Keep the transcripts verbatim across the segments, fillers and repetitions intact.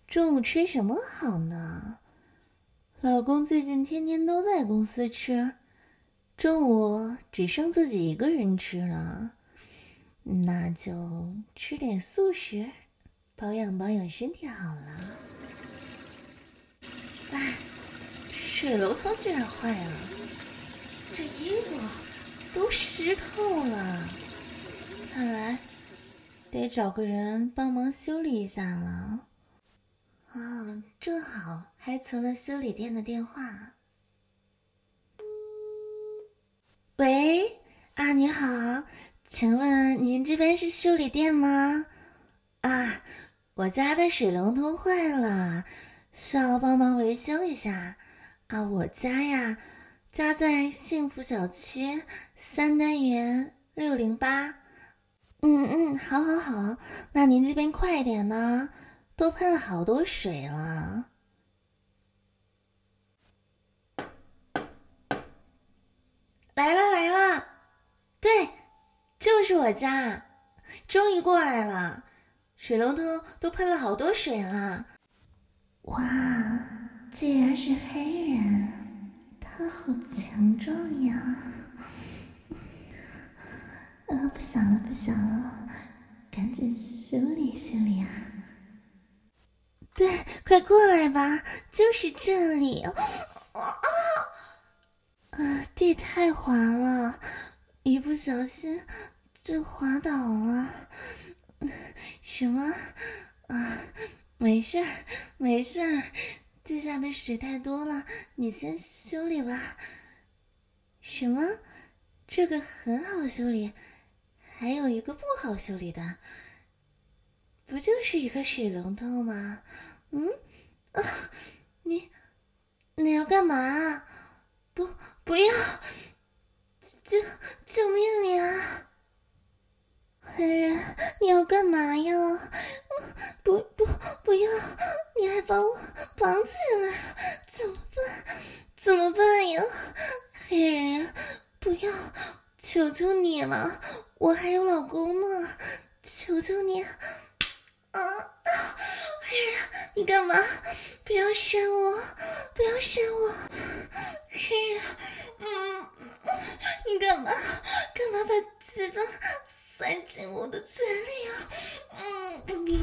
中午吃什么好呢？老公最近天天都在公司吃，中午只剩自己一个人吃了，那就吃点素食，保养保养身体好了。哎，水龙头居然坏了，这衣服都湿透了，看来得找个人帮忙修理一下了。哦，正好还存了修理店的电话。喂，啊，你好，请问您这边是修理店吗？啊，我家的水龙头坏了，需要帮忙维修一下。啊，我家呀，家在幸福小区三单元六零八。嗯嗯，好好好，那您这边快点呢，都喷了好多水了。来了来了，对，就是我家，终于过来了，水龙头都喷了好多水了。哇，居然是黑人，他好强壮呀！啊，不想了不想了，赶紧修理修理啊！对，快过来吧，就是这里。啊啊，地太滑了，一不小心就滑倒了。什么？啊，没事儿，没事儿，地下的水太多了，你先修理吧。什么？这个很好修理，还有一个不好修理的，不就是一个水龙头吗？嗯，啊，你你要干嘛？不，不要！救救命呀！黑人，你要干嘛呀？不不不要！你还把我绑起来，怎么办？怎么办呀？黑人呀，不要！求求你了，我还有老公呢，求求你！啊！黑人，你干嘛？不要扇我！不要扇我！黑人，嗯，你干嘛？干嘛把鸡巴塞进我的嘴里啊？嗯嗯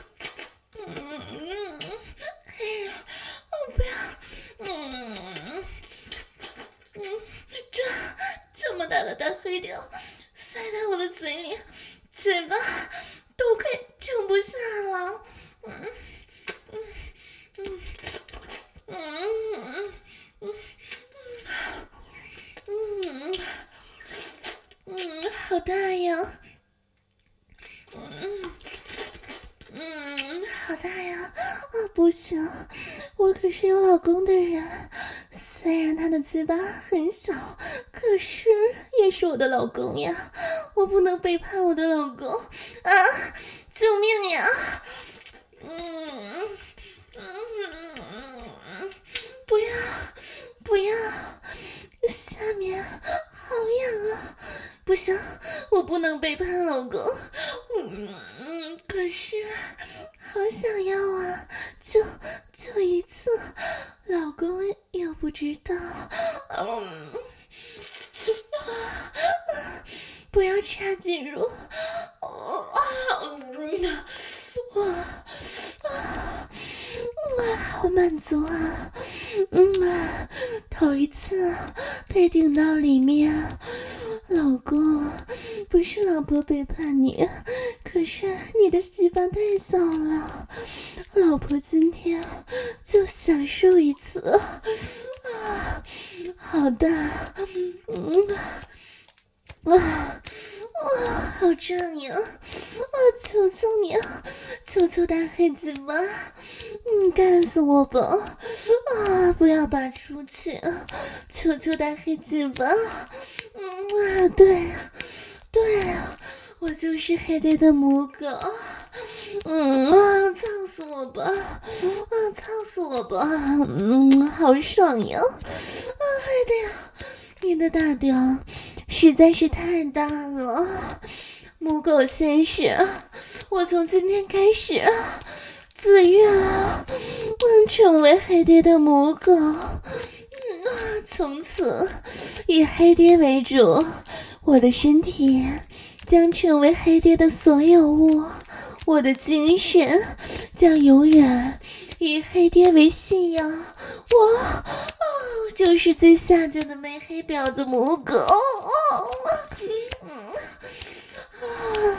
嗯，黑人，我不要！嗯嗯，这这么大的大黑屌塞在我的嘴里，嘴巴都快撑不下了。嗯嗯嗯嗯嗯嗯嗯嗯，好大呀！嗯嗯，好大呀！啊，不行，我可是有老公的人，虽然他的鸡巴很小，可是也是我的老公呀，我不能背叛我的老公啊！救命呀！嗯嗯嗯，不要不要，下面好痒啊！不行，我不能背叛老公。嗯，可是好想要啊！就就一次，老公又不知道。嗯，不要插进入。哇啊！好满足啊！嗯啊，头一次被顶到里面，老公，不是老婆背叛你，可是你的鸡巴太小了，老婆今天就享受一次啊！好大，嗯啊啊，好狰狞！啊，求求你，求求大黑鸡巴，你干死我吧！啊，不要拔出去！求求大黑鸡巴！嗯啊，对，对，我就是黑爹的母狗！嗯啊，操死我吧！啊，操死我吧！嗯，好爽呀！啊，黑爹，你的大屌实在是太大了，母狗先生，我从今天开始自愿成为黑爹的母狗。从此以黑爹为主，我的身体将成为黑爹的所有物，我的精神将永远以黑爹为信仰。我哦，就是最下贱的美黑婊子母狗。哦嗯啊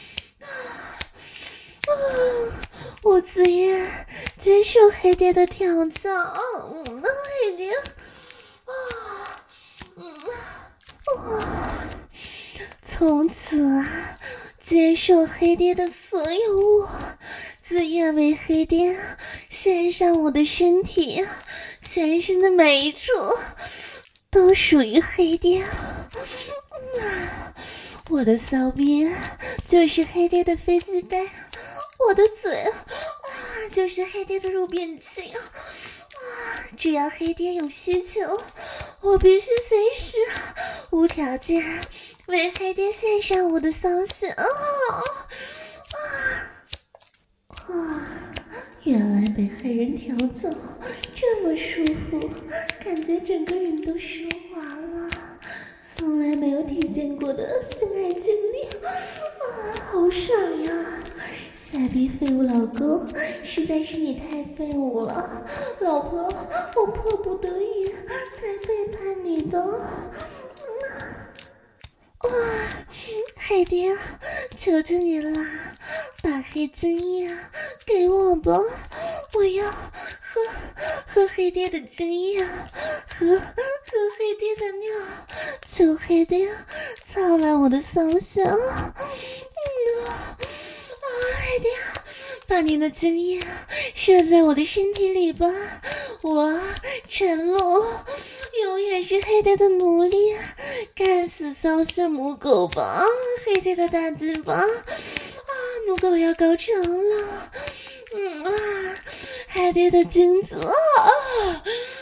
啊、我自愿接受黑爹的挑战。嗯，黑爹啊，嗯啊，从此啊，接受黑爹的所有物，自愿为黑爹献上我的身体，全身的每一处都属于黑爹。嗯，我的骚逼就是黑爹的飞机杯，我的嘴啊就是黑爹的入便器。只要黑爹有需求，我必须随时无条件为黑爹献上我的骚血。啊啊啊！原来被黑人调教这么舒服，感觉整个人都升华了，从来没有体现过的性爱经历啊，好爽呀！傻逼废物老公，实在是你太废物了，老婆，我迫不得已才背叛你的。哇，黑爹，求求你啦，把黑精液给我吧，我要喝喝黑爹的精液，喝喝黑爹的尿，求黑爹操烂我的骚血。嗯啊，黑爹，把你的精液射在我的身体里吧，我陈露永远是黑爹的奴隶，干死骚血母狗吧，黑爹的大鸡巴啊，母狗要高潮了。嗯啊，黑爹的精子啊啊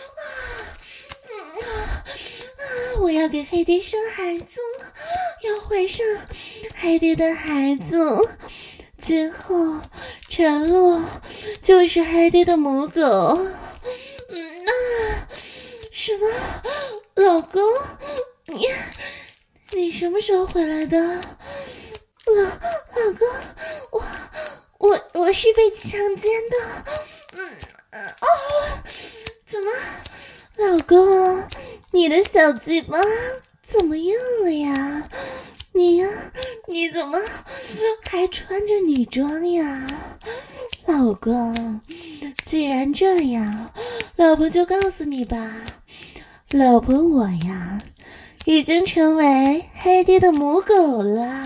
嗯啊啊！我要给黑爹生孩子，要怀上黑爹的孩子，今后陈露就是黑爹的母狗。嗯啊，什么？老公，你你什么时候回来的？老老公，我我我是被强奸的。嗯啊，怎么，老公，你的小鸡巴怎么样了呀？你呀，你怎么还穿着女装呀？老公，既然这样，老婆就告诉你吧，老婆我呀已经成为黑爹的母狗了。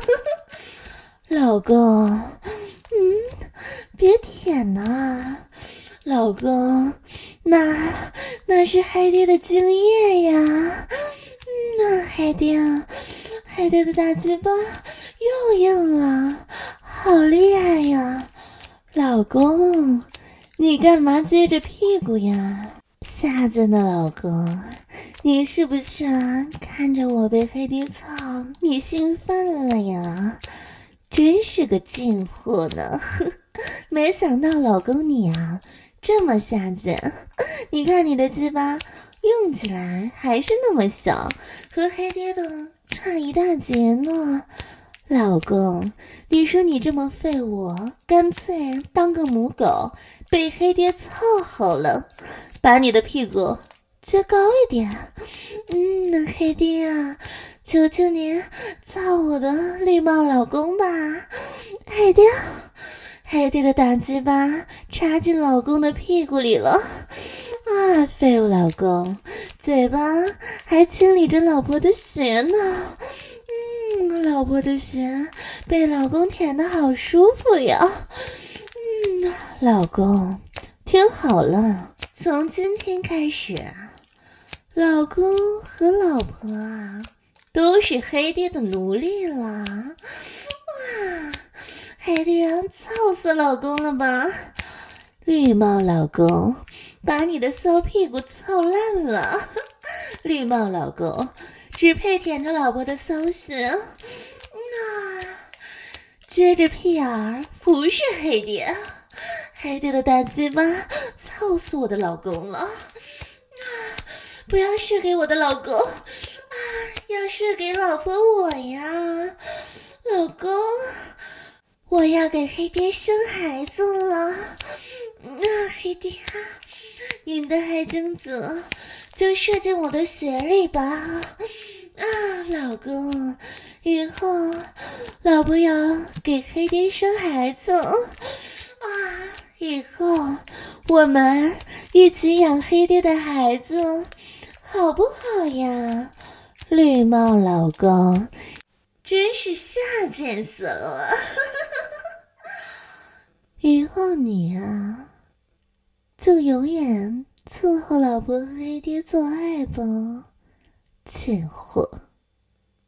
老公，嗯，别舔呐，老公，那那是黑爹的精液呀。嗯，那黑爹黑爹的大鸡巴又硬了，好厉害呀。老公，你干嘛撅着屁股呀？下贱的老公，你是不是啊看着我被黑爹操你兴奋了呀？真是个贱货呢。没想到老公你啊这么下贱，你看你的鸡巴用起来还是那么小，和黑爹的差一大截呢。老公，你说你这么废物，干脆当个母狗被黑爹操好了，把你的屁股撅高一点。嗯，黑爹啊，求求你操我的绿帽老公吧。黑爹，黑爹的大鸡巴插进老公的屁股里了啊！废物老公，嘴巴还清理着老婆的血呢。嗯，老婆的血被老公舔得好舒服呀。嗯，老公，听好了，从今天开始，老公和老婆啊都是黑爹的奴隶了。哇，黑爹操死老公了吧？绿帽老公，把你的骚屁股操烂了。绿帽老公只配舔着老婆的骚血，啊，撅着屁眼儿服侍黑爹。 黑爹的大鸡巴操死我的老公了！啊，不要射给我的老公，啊，要射给老婆我呀！老公，我要给黑爹生孩子了！啊，黑爹，您的黑精子就射进我的血里吧！啊，老公，以后老婆要给黑爹生孩子啊！以后我们一起养黑爹的孩子，好不好呀？绿帽老公，真是下贱死了！以后你啊，就永远伺候老婆和黑爹做爱吧，贱货。